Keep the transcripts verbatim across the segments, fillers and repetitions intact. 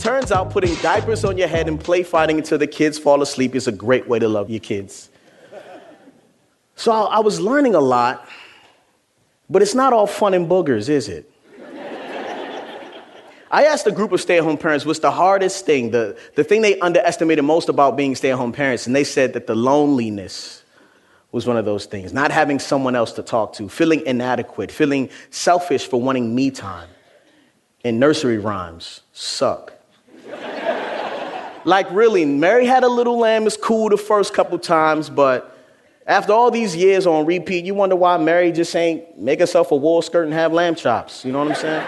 Turns out putting diapers on your head and play fighting until the kids fall asleep is a great way to love your kids. So I, I was learning a lot, but it's not all fun and boogers, is it? I asked a group of stay-at-home parents what's the hardest thing, the, the thing they underestimated most about being stay-at-home parents, and they said that the loneliness was one of those things. Not having someone else to talk to, feeling inadequate, feeling selfish for wanting me time. And nursery rhymes suck. Like really, Mary Had a Little Lamb is cool the first couple times, but after all these years on repeat, you wonder why Mary just ain't make herself a wool skirt and have lamb chops. You know what I'm saying?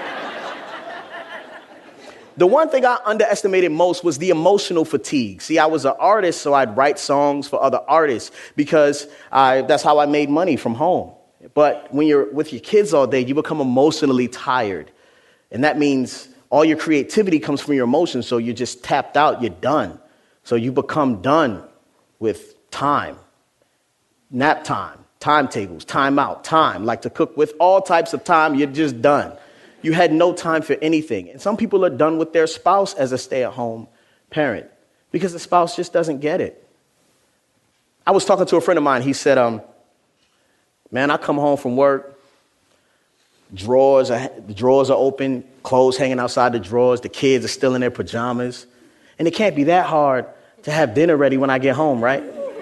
The one thing I underestimated most was the emotional fatigue. See, I was an artist, so I'd write songs for other artists because I, that's how I made money from home. But when you're with your kids all day, you become emotionally tired. And that means all your creativity comes from your emotions, so you're just tapped out, you're done. So you become done with time, nap time, timetables, time out, time, like to cook with all types of time, you're just done. You had no time for anything. And some people are done with their spouse as a stay-at-home parent because the spouse just doesn't get it. I was talking to a friend of mine. He said, um, man, I come home from work, drawers are, the drawers are open, clothes hanging outside the drawers, the kids are still in their pajamas. And it can't be that hard to have dinner ready when I get home, right?